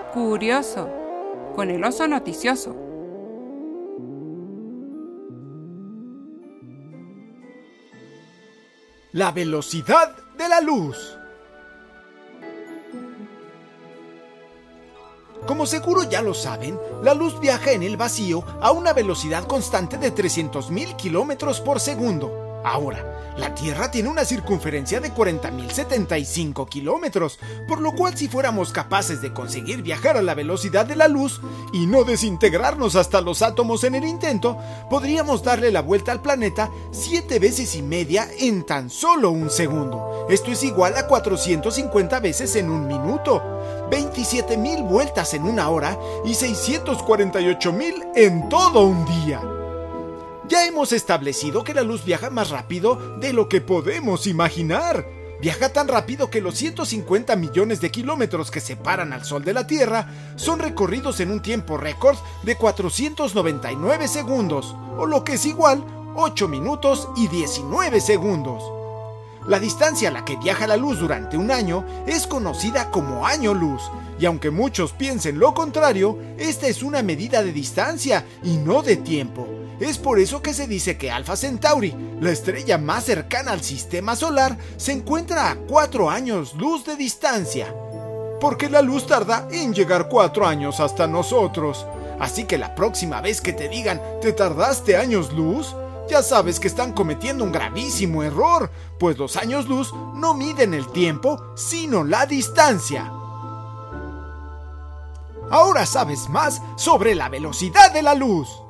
Curioso, con el oso noticioso. La velocidad de la luz. Como seguro ya lo saben, la luz viaja en el vacío a una velocidad constante de 300.000 kilómetros por segundo. Ahora, la Tierra tiene una circunferencia de 40.075 kilómetros, por lo cual si fuéramos capaces de conseguir viajar a la velocidad de la luz y no desintegrarnos hasta los átomos en el intento, podríamos darle la vuelta al planeta 7 veces y media en tan solo un segundo. Esto es igual a 450 veces en un minuto, 27.000 vueltas en una hora y 648.000 en todo un día. Ya hemos establecido que la luz viaja más rápido de lo que podemos imaginar. Viaja tan rápido que los 150 millones de kilómetros que separan al Sol de la Tierra son recorridos en un tiempo récord de 499 segundos, o lo que es igual, 8 minutos y 19 segundos. La distancia a la que viaja la luz durante un año es conocida como año luz, y aunque muchos piensen lo contrario, esta es una medida de distancia y no de tiempo. Es por eso que se dice que Alpha Centauri, la estrella más cercana al sistema solar, se encuentra a 4 años luz de distancia. Porque la luz tarda en llegar 4 años hasta nosotros. Así que la próxima vez que te digan ¿te tardaste años luz?, ya sabes que están cometiendo un gravísimo error, pues los años luz no miden el tiempo, sino la distancia. Ahora sabes más sobre la velocidad de la luz.